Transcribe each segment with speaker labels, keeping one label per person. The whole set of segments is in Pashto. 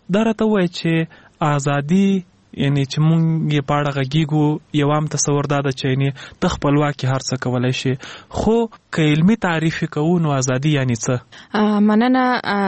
Speaker 1: دا راته وایي چې ازادي یعنی چې مونږ یې په اړه غږیږو یو عام تصور دا ده چې یعنې ته خپلواکي هر څه کولی شي، خو که علمي تعریف یې کوو نو ازادي یعنی څه؟
Speaker 2: مننه.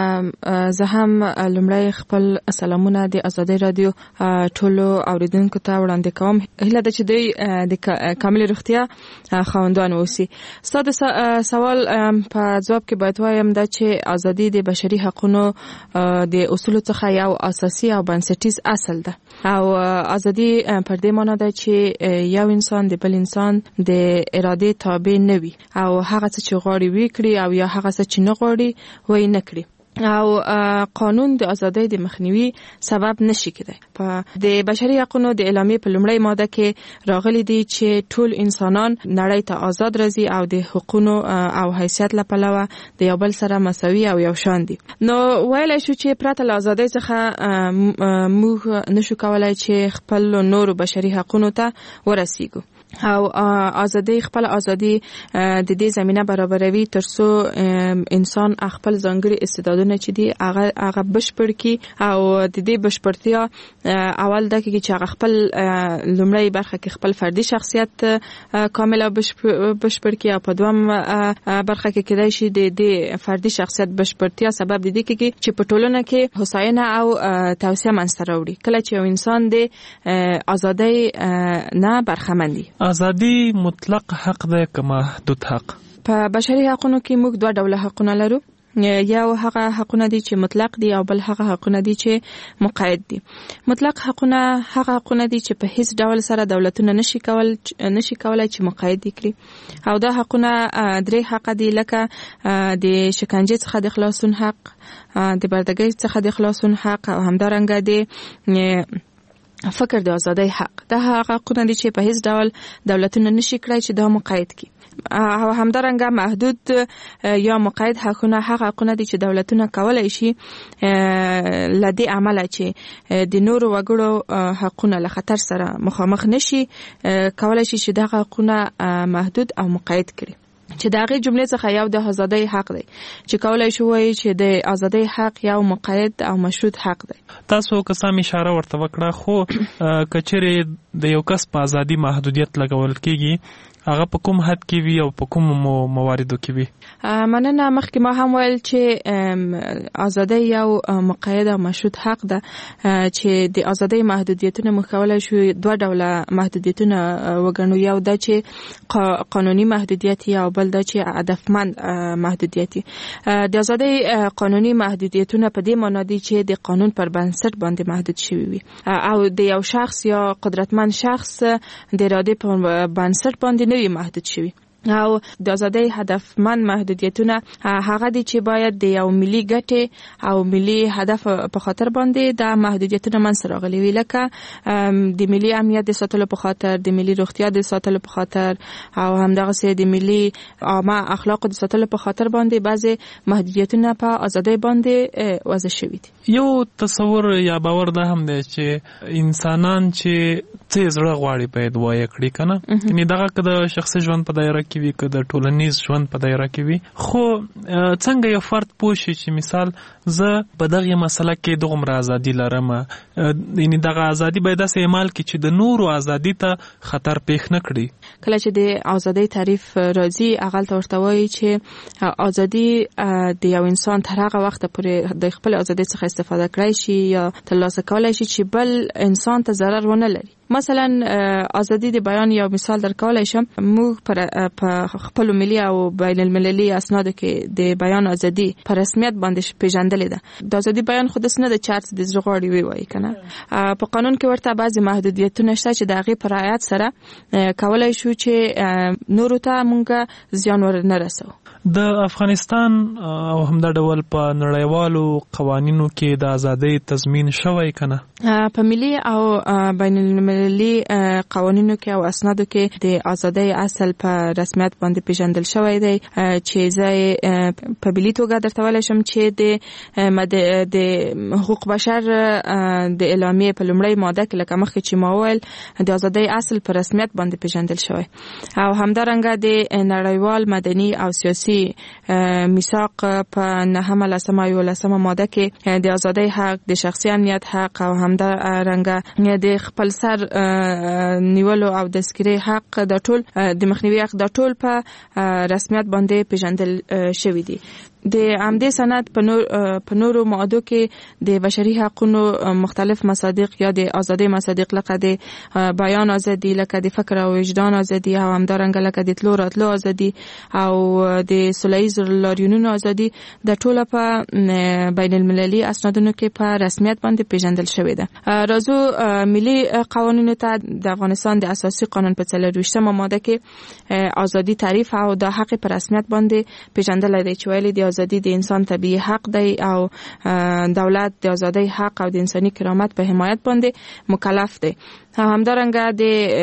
Speaker 2: زه هم لومړی خپل سلامونه د ازادۍ رادیو ټولو اوریدونکو ته وړاندې کوم. هیله ده چې دوی د کامل روغتیا خاوندان واوسي. ستا د سوال په ځواب کې باید وایم دا چې ازادي د بشري حقونو د اصولو څخه یو اساسي او بنسټیز اصل ده، او ازادي پر دې معنی ده چې یو انسان د بل انسان د ارادې تابع نه وي او هغه څه چې غواړي وکړي او یا هغه څه چې نه غواړي وای نه کړي، او قانون د ازادۍ د مخنیوي سبب نشي کېدای. په د بشري حقوقو د اعلامیې په لومړی ماده کې راغلي دي چې ټول انسانان نړۍ ته آزاد راځي او د حقوقو او حیثیت له پلوه د یو بل سره مساوي او یو شان دي. نو ویلای شو چې پرته له ازادۍ څخه موږ نشو کولای چې خپل نور بشري حقوقو ته ورسیږو، او خپل ازادي د دې زمينه برابروي ترڅو انسان خپل ځانګړي استعدادونه چې دي هغه بشپړ کی، او د دې بشپړتیا اول د کې چې هغه خپل لومړی برخه کې خپل فردي شخصیت کامل او بشپړ کی، او په دوم برخه کې کېدای شي د دې فردي شخصیت بشپړتیا سبب د دې کې چې په ټولنه کې هوساینه او توسعه منځته راوړي کله چې یو انسان د ازادۍ نه برخمن وي.
Speaker 1: ازادي مطلق حق ده که محدود حق؟
Speaker 2: په بشري حقوقو کې موږ دوه ډوله حقونه لرو، یو هغه حقونه دي چې مطلق دي او بل هغه حقونه دي چې مقید دي. مطلق حقونه هغه حقونه دي چې په هیڅ ډول سره دولتونه نشي کولای چې مقید کړي، او دا حقونه درې حق دي، لکه د شکنجه څخه د خلاصون حق، د بردګۍ څخه د خلاصون حق، او همدارنګه د فکر د ازادۍ حق. دا هغه حقونه دي چې په هیڅ ډول دولتونه نشي کړای چې دا مقید کړي، او همدارنګه محدود یا مقید حقونه هغه حقونه دي چې دولتونه کولای شي لدی عمله چې د نورو وګړو حقونه له خطر سره مخامخ نشي کولای شي چې دا حقونه محدود او مقید کړي. چې دا غي جمله څخه یو د ازادۍ حق دی چې کولای شو وایي چې د ازادۍ حق یو مقید او مشروط حق دی.
Speaker 1: تاسو که سم اشاره ورته وکړه، خو کچره د یو کس په ازادي محدودیت لګول کیږي هغه په کوم حد کې وي او په کوم مواردو کې وي؟
Speaker 2: مننه. مخکې ما هم ویل چې ازادۍ یو مقید او مشروط حق ده، چې د ازادۍ محدودیتونه مخولای شو دوه ډوله محدودیتونه وګڼو، یو دا چې قانوني محدودیت او بل دا چې هدفمند محدودیت. د ازادۍ قانوني محدودیتونه په دې معنی دي چې د قانون پر بنسټ باندې محدود شوی وي، او د یو شخص یا قدرتمند شخص د ارادې په بنسټ باندې نوی محدود شوی. او د ازادۍ هدفمند محدودیتونه هغه دي چې باید د یو ملي ګټې او ملي هدف په خاطر باندې د محدودیتونه منځ راغلي وي، لکه د ملي امنیت د ساتلو په خاطر، د ملي روغتیا د ساتلو په خاطر، او همدغه د ملي عامه اخلاق د ساتلو په خاطر باندې بعضي محدودیتونه په ازادۍ باندې وضع شوي دي.
Speaker 1: یو تصور یا باور ده هم دی چې انسانان چې څه زړه غواړي باید وایي کړي کنه، یعنی دغه که د شخصي ژوند په دایره کې وي که د ټولنیز ژوند په دایره کې وي، خو څنګه یو فرد پوه شي چې مثال زه په دغه مسله کې دغومره ازادي لرم، یعنی دغه ازادي باید داسې عمل کړي چې د نورو ازادي ته خطر پیښ نه کړي.
Speaker 2: کله چې د ازادۍ تعریف راځي هغه ورته وایي چې ازادي د یو انسان تر هغه وخت پورې د خپل ازادۍ څخه استفاده کړی شي یا ترلاسه کولای شي چې بل انسان ته ضرر ونه لري. مثلا ازادي د بیان یو مثال درکولای شم. موږ په خپل ملي او بین المللي اسنادو کې د بیان ازادي په رسمیت باندې پیژندل ده. د ازادي بیان خود نه د چارت د زغړی وی وای کنه. په قانون کې ورته بعضی محدودیتونه شته چې د هغه پر رعایت سره کولای شو چې نورو ته مونږه زیان ور نه رسو.
Speaker 1: د افغانستان او همدا ډول په نړیوالو قوانینو کې د ازادۍ تضمین شوی کنه؟
Speaker 2: په ملي او بین المللي قوانینو کې او اسنادو کې د ازادۍ اصل په رسمیت باندې پیژندل شوی دی، چې زه په ملي توګه درته ویلی شم چې د حقوق بشر د اعلامیې په لومړۍ ماده کې لکه مخکې چې ما ویل د ازادۍ اصل په رسمیت باندې پیژندل شوی، او همدارنګه د نړیوال مدني او سیاسي اساسي میثاق په 9 ماده کې د ازادۍ حق، د شخصي امنیت حق او همدارنګه د خپل سر نیولو او د تذکرې حق د ټول د مخنیوي حق د ټول په رسمیت باندې پیژندل شوی دی. د عمدي سند په نورو ماده کې د بشري حقوقو مختلف مصادیق یا د ازادي مصادیق لکه د بیان ازادي، لکه د فکر او وجدان ازادي او همدارنګه لکه د تلو راتلو ازادي او د سوله‌ییز لاریونونو ازادي د ټوله په بین المللي اسنادونو کې په رسمیت باندې پیژندل شوی ده. راځو ملي قوانینو ته. د افغانستان د اساسي قانون په 23 ماده کې ازادي تعریف او د حق په رسمیت باندې پیژندل دی چې ویلي دی ازادي د انسان طبيعي حق دی او دولت د ازادۍ حق او د انساني کرامت په حمایت باندې مکلف دی. همدارنګه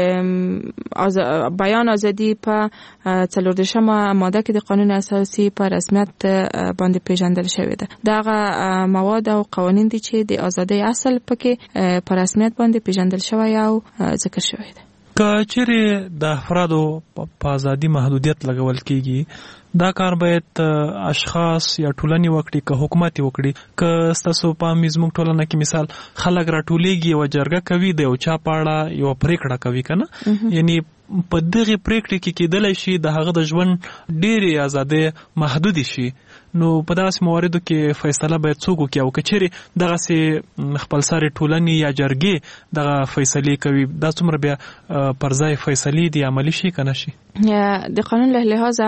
Speaker 2: د بیان ازادي په 14 ماده کې د قانون اساسي په رسمیت باندې پیژندل شوی ده. دغه مواد او قوانین دي چې د ازادۍ اصل پکې په رسمیت باندې پیژندل شوی او ذکر شوی ده.
Speaker 1: که چیرې د افرادو په ازادي محدودیت لګول کیږي، دا کار باید اشخاص یا ټولنې وکړي که حکومت وکړي. که ستاسو په زموږ ټولنه کې مثال خلک راټولیږي او جرګه کوي د یو چا په اړه یو پریکړه کوي کنه، یعنی په دغه پریکړې کې کېدلی شي د هغه د ژوند ډېرې ازادۍ محدود شي، نو په داسې مواردو کې فیصله باید څوک وکړي. او که چیرې دغسې خپلسرې ټولنې یا جرګې دغه فیصلې کوي، دا څومره بیا پر ځای فیصلې دي عملي شي که نه شي؟
Speaker 2: د قانون له لحاظه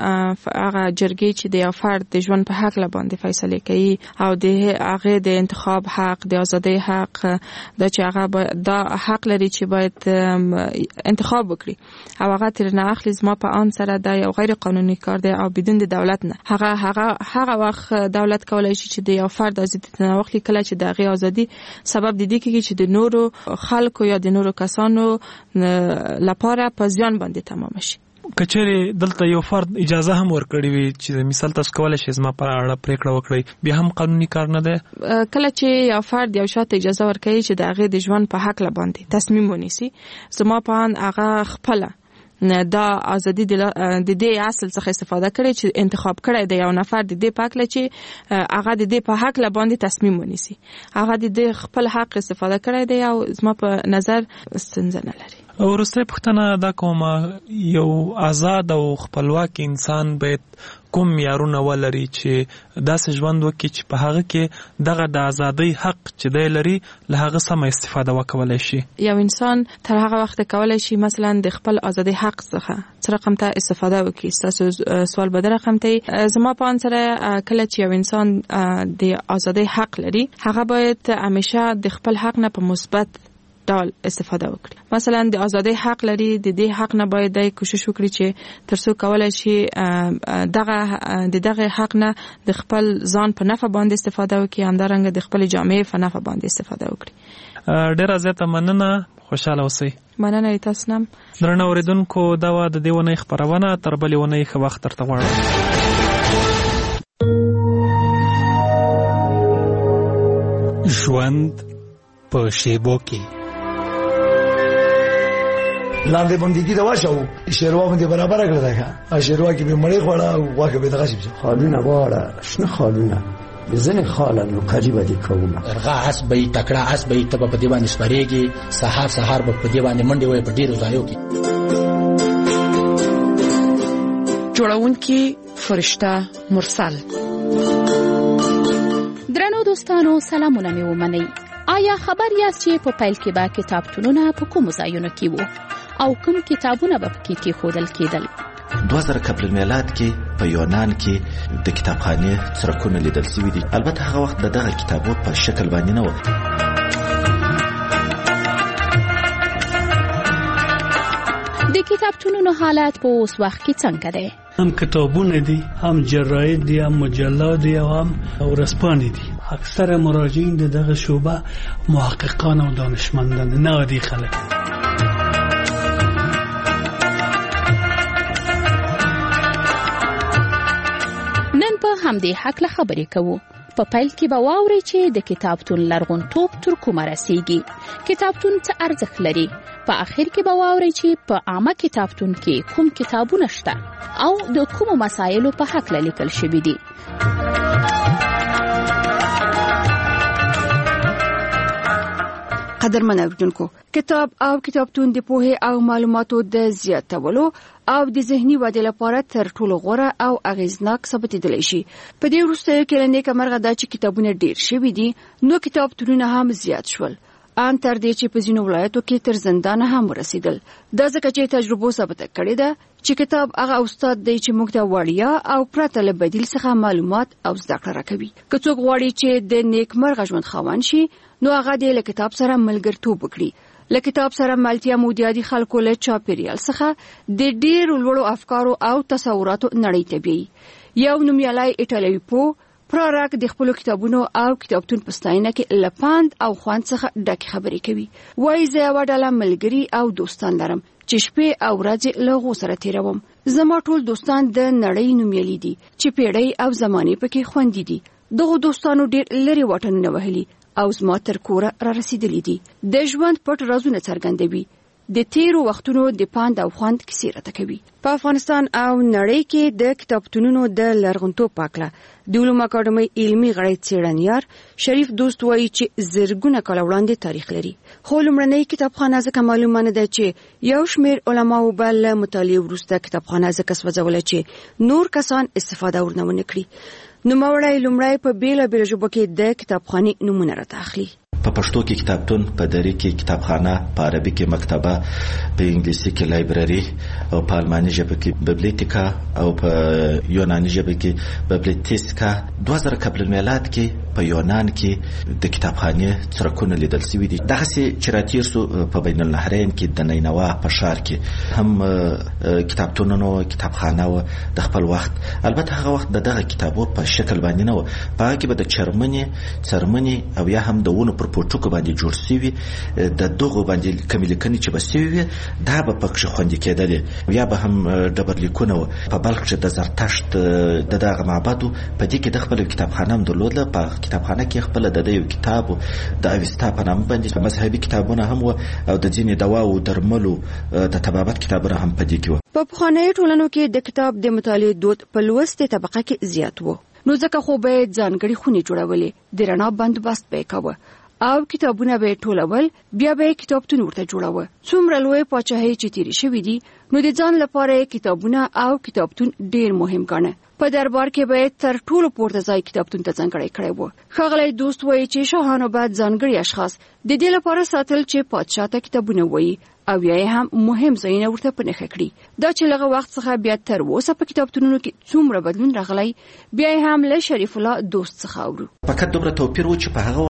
Speaker 2: هغه جرګې چې د یو فرد د ژوند په حق باندې فیصله کوي او د هغه د انتخاب حق، د ازادۍ حق، دا چې هغه دا حق لري چې باید انتخاب وکړي او هغه تر نه اخلي زما په ان سره دا یو غیر قانوني کار دی او بدون د دولت نه. هغه وخت دولت کولای شي چې د یو فرد ازادي نه واخلي کله چې د هغه ازادي سبب د دې کېږي چې د نورو خلکو یا د نورو کسانو لپاره په ځان باندې تمام شي.
Speaker 1: کچېرې دلته یو فرد اجازه هم ورکړي وي چې مثال تاسو کولای شئ زما په اړه پریکړه وکړئ، بیا هم قانوني کار نه دی.
Speaker 2: کله چې یو فرد یو شاته اجازه ورکړي چې د هغه د ژوند په حق باندې تصمیم ونیسي، زما په ان هغه خپل دا ازادي د دې اصل څخه استفاده کړي چې انتخاب کړي د یو نفر د دې پاکله چې هغه د دې په حق باندې تصمیم ونیسي، هغه د دې خپل حق استفاده کړي دی او زما په نظر ستونزه نه لري.
Speaker 1: وروسته پوښتنه دا کومه، یو آزاد او خپلواک انسان باید کوم معیارونه ولري چې داسې ژوند وکړي چې په هغه کې دغه د ازادۍ حق چې دی لري له هغه سمه استفاده وکولای شي؟
Speaker 2: یو انسان تر هغه وخت کولای شي مثلا د خپل ازادۍ حق څخه څه رقم ته استفاده وکړي. تاسو سوال به در رقم ته زما په انسره کله چې یو انسان د ازادۍ حق لري، هغه باید همیشه د خپل حق نه په مثبت ډول استفاده وکړي. مثلا د ازادۍ حق لري، د دې حق نه باید د کوشش وکړي چې ترڅو کولای شي دغه حق نه د خپل ځان په نفع باندې استفاده وکړي، همدارنګه د خپل جامعې په نفع باندې استفاده وکړي.
Speaker 1: ډیره زیاته مننه، خوشاله اوسئ.
Speaker 2: مننه تاسو نم.
Speaker 1: درنو اوریدونکو، دا و د دې ونې خبرونه، تر بلې ونې ښه وخت درته غواړم.
Speaker 3: ژوند په شیبو کې
Speaker 4: لاندې باندې دا واشو شیروا باندې برابر کړل دا شیروا کې به مړې خوړه او واکه به دغه شي
Speaker 5: خالونه واړه شنه خالونه بزنه خاله نو قریبه دي کومه
Speaker 6: ارغا اسبې تکړه اسبې ته په دیوان سپریږي، سحر په دیوان منډي وي په ډیرو ځایو کې.
Speaker 7: جوړونکي فرشته مرسل. درنو دوستانو، سلامونه مې ومنئ. آیا خبر یاست چې په پیل کې به کتابتونونه په کومو ځایونو کې وو او کوم کتابونه به پکې کېښودل کېدل؟
Speaker 8: 2000 قبل المیلاد کې په یونان کې د کتابخانې څرکونه لیدل شوي دي. البته هغه وخت دغه کتابو په شکل باندې نه و.
Speaker 7: د کتابتونونو حالت په اوس وخت کې څنګه دی؟
Speaker 3: هم کتابونه دي، هم جراید دي، هم مجلات دي او هم ورځپاڼې دي. اکثر مراجعین دغه شعبه محققان او دانشمندان، نه عادي خلک.
Speaker 7: نن په همدې حق له خبرې کوو. په پیل کې به واورئ چې د کتابتون لرغونتوب تر کومه رسیږي، کتابتون څه ارزښت لري په اخر کې به واورئ چې په عامه کتابتون کې کوم کتابونه شته او د کومو مسایلو په حق لیکل شوي دي.
Speaker 9: قدرمن اوریدونکو، کتاب او کتابتون د پوهې او معلوماتو د زیاتولو او د ذهني ودې لپاره تر ټولو غوره او اغیزناک ثابتېدلی شي. په دې وروستیو کې له نیکه مرغه دا چې کتابونه ډېر شوي دي، نو کتابتونونه هم زیات شول، ان تر دې چې په ځینو ولایتو کې تر زندان هم ورسېدل. دا ځکه چې تجربو ثابته کړې ده چې کتاب هغه استاد دی چې موږ ته وړیا او پرته له بدیل څخه معلومات او زده کړه راکوي. که څوک غواړي چې د نیک مرغه ژوند خاوند شي، نو هغه د له کتاب سره ملګرتوب وکړي. له کتاب سره ملتیا مودیادي خلکو له چاپیریال څخه د ډېرو لوړو افکارو او تصوراتو نړۍ ته بیایي. یو نومیالی ایټالوي پوه پراراک د خپلو کتابونو او کتابتون په ستاینه کې له پند او خوند څخه ډکې خبرې کوي. وایي زه یوه ډله ملګري او دوستان لرم چې شپې او ورځې له هغو سره تېروم. زما ټول دوستان د نړۍ نومیالي دي چې پیړۍ او زمانې پکې خوندي دي. دغو دوستانو ډېر لرې واټنونه وهلي او زما تر کوره را رسیدلی دي. د ژوند پټ رازونه څرګندوي، د تیرو وختونو د پند او خوند کیسې راته کوي. په افغانستان او نړۍ کې د کتابتونونو د لرغونتوب په اړه د علومو اکاډمۍ علمي غړی څېړنیار شریف دوست وایي چې زرګونه کاله وړاندې تاریخ لري. خو لومړنۍ کتابخانه ځکه معلومه نه ده چې یو شمېر علماو به له مطالعې وروسته کتابخانه ځکه سوځوله چې نور کسان استفاده ورنه ونه کړي. نوموړی لومړی په بیلابیلو ژبو کې د کتابخانې نومونه راته اخلي.
Speaker 8: په پښتو کې کتابتون، په دری کې کتابخانه، په عربي کې مکتبه، په انګلیسي کې لایبرري، او په الماني ژبه کې ببلیتیکا، او په یوناني ژبه کې ببلیتیسکا. 2000 قبل المیلاد کې په یونان کې د کتابخانې څرکونه لیدل شوي دي. دغسې چې راتېر سو په بین النهرین کې د نینوا په ښار کې هم کتابتونونو کتابخانه و د خپل وخت. البته هغه وخت دغه کتابو په شکل باندې نه و، په هغه کې به د څرمنې او یا هم د ونو پر پوټوکو باندې جوړ شوي د دغو باندې کمې لیکنې چې به شوي وي، دا به پکښې خوندي کېدلې. یا به هم ډبرلیکونه وو. په بلخ کې د زرتشت د دغه معبد و، په دې کې د خپل کتابخانه هم درلودله. په کتابخانه کې خپل د یو کتاب د اوستا په نامه باندې مذهبي کتابونه هم و، او د ځینې دواو درملو د طبابت کتابونه هم په دې کې و.
Speaker 9: په پخوانیو ټولنو کې د کتاب د مطالعې دود په لوستې طبقه کې زیات و، نو ځکه خو به ځانګړي خونې جوړولې، د رڼا بندوبست به یې کاوه او کتابونه به ټولول، بیا به کتابتون ورته جوړاوه. څومره لوی پاچاهۍ چې تیرې شوي دي، نو د ځان لپاره کتابونه او کتابتون ډیر مهم ګڼه. په دربار کې به تر ټولو پورته ځای کتابتون ته ځانګړی کړی و. ښاغلی دوست وایي چې شاهانو باید ځانګړي اشخاص د دې لپاره ساتل چې پادشاه ته کتابونه وایي او یا هم مهم ځایونه ورته په نښه کړي. دا چې لغه وخت څخه بیا تر اوسه په کتابتونونو کې څومره بدلون راغلی، بیا هم له شریف الله دوست څخه اورو.
Speaker 8: فقط دومره توپیر و چې په هغه